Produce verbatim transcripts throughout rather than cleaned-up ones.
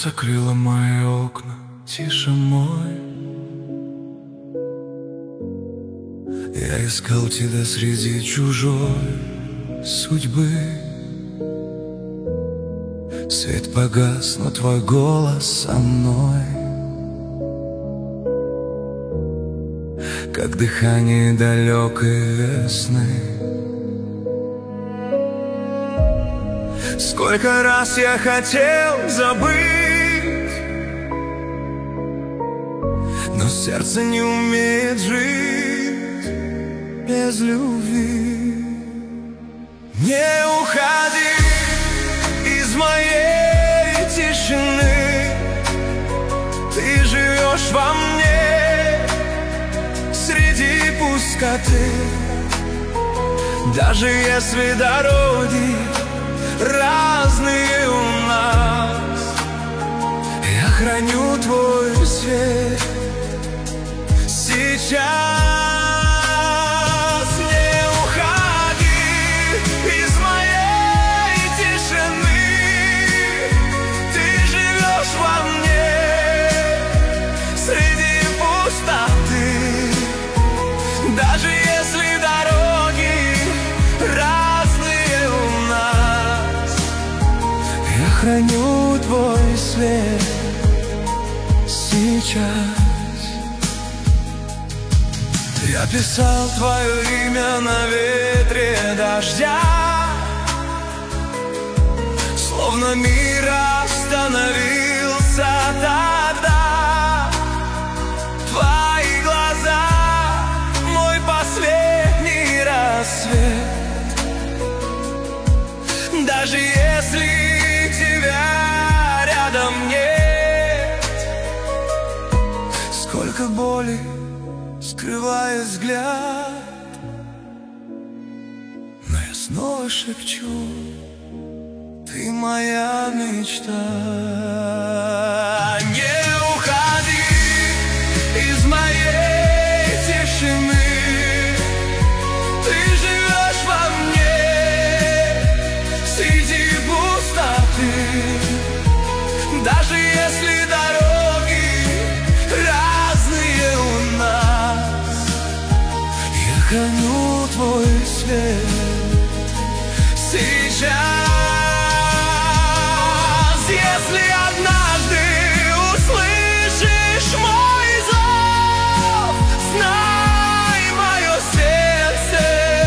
закрыла мои окна, тише мой. Я искал тебя среди чужой судьбы. Свет погас, но твой голос со мной, как дыхание далекой весны. Сколько раз я хотел забыть, но сердце не умеет жить без любви. Не уходи из моей тишины, ты живешь во мне среди пустоты. Даже если дороги разные у нас, я храню твой свет сейчас. Не уходи из моей тишины, ты живешь во мне среди пустоты. Даже если дороги разные у нас, я храню твой свет сейчас. Я писал твое имя на ветре дождя, словно мир остановился тогда. Твои глаза — мой последний рассвет. Даже если тебя рядом нет, сколько боли скрывает взгляд, но я снова шепчу: ты моя мечта. Не уходи из моей тишины, ты живешь во мне среди пустоты. Даже если дороги разные у нас, я храню твой свет сейчас. Если однажды услышишь мой зов, знай, мое сердце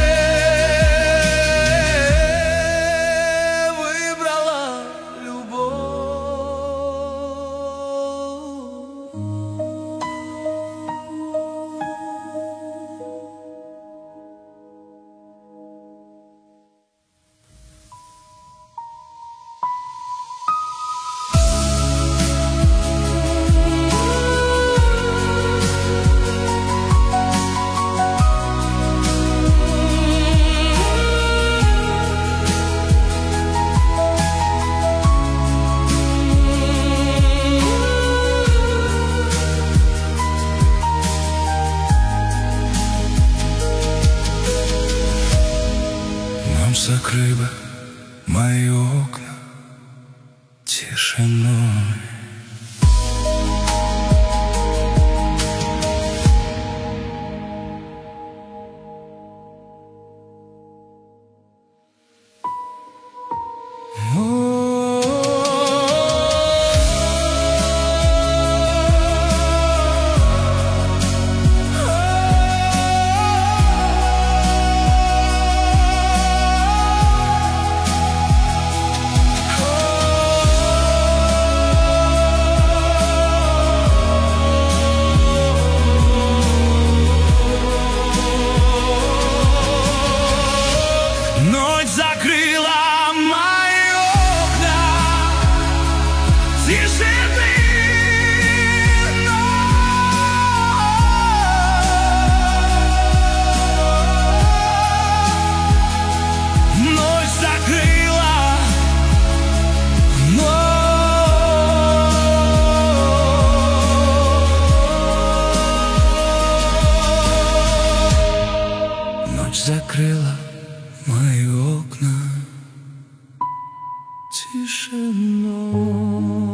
выбрало любовь. Закрой бы мои окна тишиной. Ночь закрыла мои окна тишины, ночь закрыла, ночь закрыла мои окна тишиной.